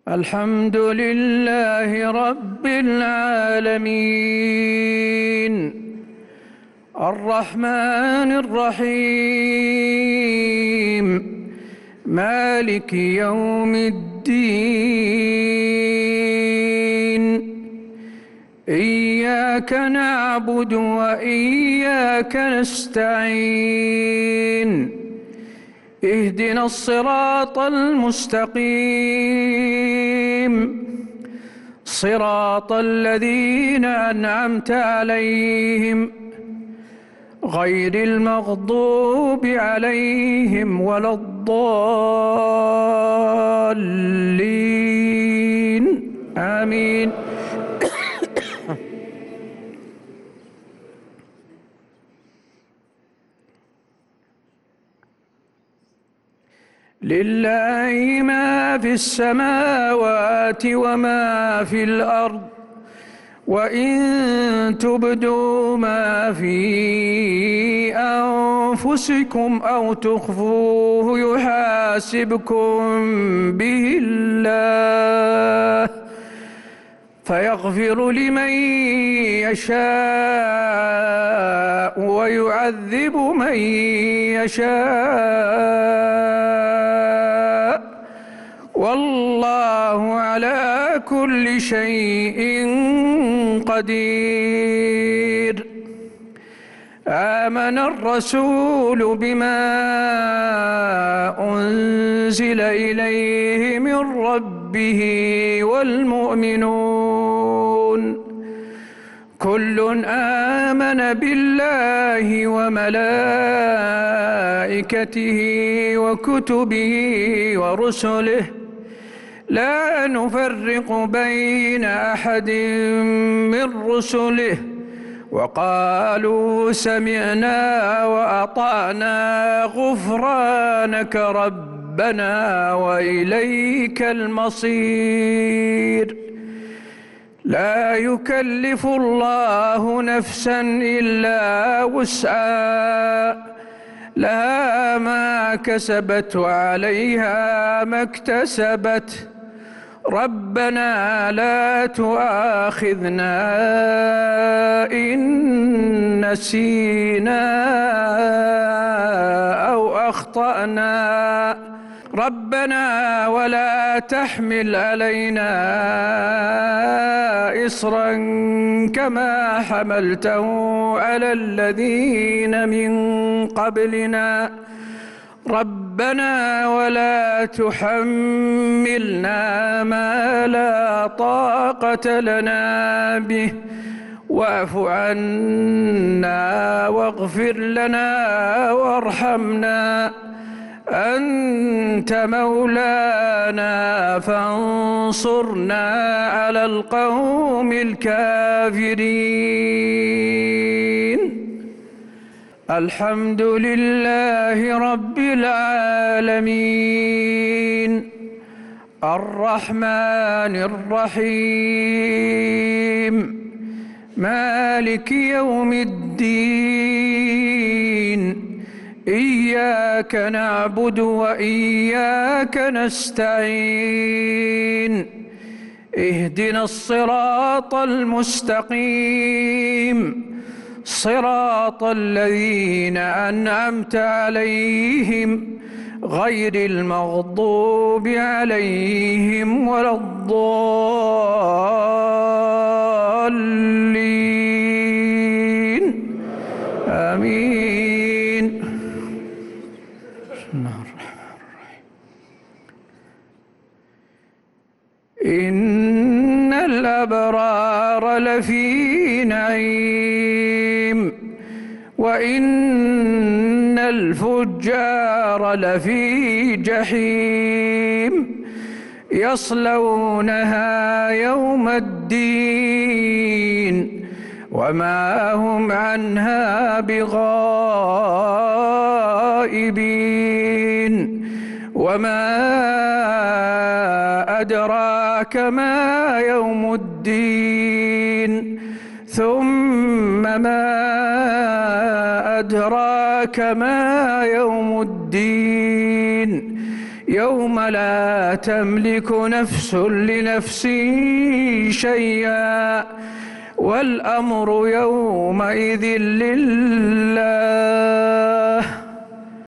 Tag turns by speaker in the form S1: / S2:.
S1: الحمد لله رب العالمين الرحمن الرحيم مالك يوم الدين إياك نعبد وإياك نستعين اهدنا الصراط المستقيم صراط الذين أنعمت عليهم غير المغضوب عليهم ولا الضالين آمين. لله ما في السماوات وما في الأرض وإن تبدوا ما في أنفسكم أو تخفوه يحاسبكم به الله فيغفر لمن يشاء ويعذب من يشاء والله على كل شيء قدير. آمن الرسول بما أنزل إليه من ربه والمؤمنون كل آمن بالله وملائكته وكتبه ورسله لا نفرق بين أحد من رسله وقالوا سمعنا وأطعنا غفرانك ربنا وإليك المصير. لا يكلف الله نفسا إلا وسعها لها ما كسبت وعليها ما اكتسبت ربنا لا تؤاخذنا إن نسينا أو أخطأنا ربنا ولا تحمل علينا إصرا كما حملته على الذين من قبلنا ربنا ولا تحملنا ما لا طاقة لنا به واعف عنا واغفر لنا وارحمنا أنت مولانا فانصرنا على القوم الكافرين. الحمد لله رب العالمين الرحمن الرحيم مالك يوم الدين إياك نعبد وإياك نستعين اهدنا الصراط المستقيم صراط الذين أنعمت عليهم غير المغضوب عليهم ولا الضالين آمين. بسم الله الرحمن الرحيم. إن الأبرار لفي نعيم وإن الفجار لفي جحيم يصلونها يوم الدين وما هم عنها بغائبين. وما أدراك ما يوم الدين ثم ما أدراك ما يوم الدين يوم لا تملك نفس لنفس شيئا والأمر يومئذ لله.